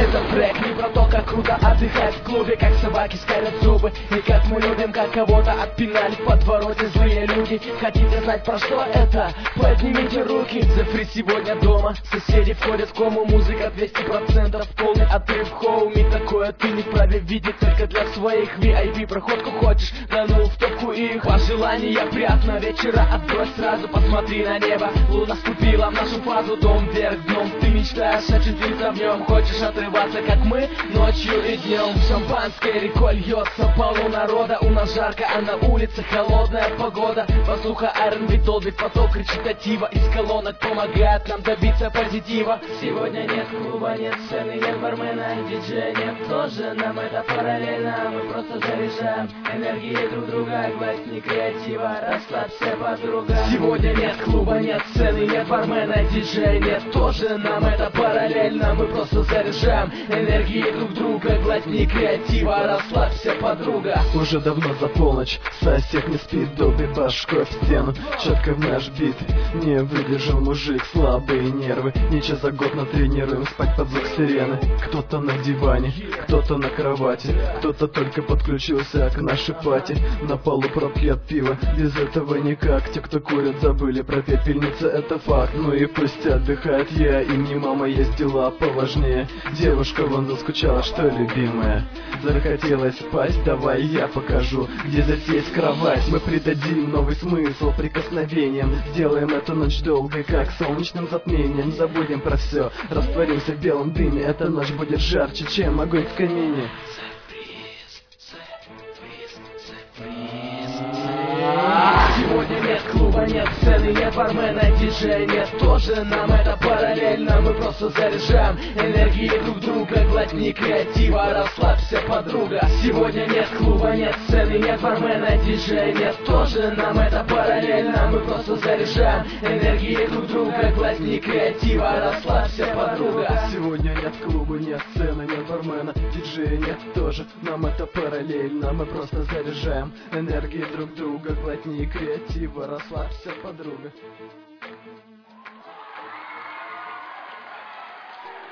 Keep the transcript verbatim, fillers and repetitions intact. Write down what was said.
Этот трек не про то, как круто отдыхать в клубе, как собаки скалят зубы, и как мы любим, как кого-то отпинали в подвороте злые люди. Хотите знать, про что это? Поднимите руки. The Free сегодня дома, соседи входят в кому, музыка двести процентов, полный отрыв в хоуме. Такое ты не вправе видеть только для своих. ви ай пи проходку хочешь? Да ну в топку их. Пожелания приятного вечера отбрось сразу, посмотри на небо. Луна вступила в нашу фазу, дом вверх дном. Ты мечтаешь очутиться в нем, хочешь отрываться, как мы, ночью и днем. Шампанское рекой льется, полно народа. У нас жарко, а на улице холодная погода. Воздуха ар энд би долбит, поток речитатива из колонок помогает нам добиться позитива. Сегодня нет клуба, нет сцены, нет бармена, диджея нет тоже. Нам это параллельно, мы просто заряжаем энергии друг друга. Гласни креатива, расслабься, подруга. Сегодня нет клуба, нет сцены, нет бармена, диджея нет тоже. Нам это параллельно, мы просто заряжаем энергии друг друга. Глотни креатива, расслабься, подруга. Уже давно за полночь, сосед не спит, долбит башкой в стену, четко в наш бит. Не выдержал мужик, слабые нервы, не час за год натренируем спать под звук сирены. Кто-то на диване, кто-то на кровати, кто-то только подключился к нашей пати. На полу пробки от пива, без этого никак. Те, кто курят, забыли про пепельницы, это факт. Ну и пусть отдыхает я, и мне мама, есть дела поважнее. Девушка вон заскучала, что любимая, захотелось спать, давай я покажу, где здесь есть кровать. Мы придадим новый смысл прикосновением, сделаем эту ночь долгой, как солнечным затмением. Забудем про все, растворимся в белом дыме, эта ночь будет жарче, чем огонь в камине. Сегодня нет клуба, нет сцены, нет бармена, диджея нет тоже. Нам это параллельно, мы просто заряжаем энергии друг друга. Глотни креатива, расслабься, подруга. Сегодня нет клуба, нет сцены, нет бармена, диджея нет тоже. Нам это параллельно, мы просто заряжаем энергии друг друга. Глотни креатива, расслабься, подруга. Сегодня нет клуба, нет сцены, нет бармена, диджея нет тоже. Нам это параллельно, мы просто заряжаем энергии друг друга. Глотни креатива, расслабься, подруга.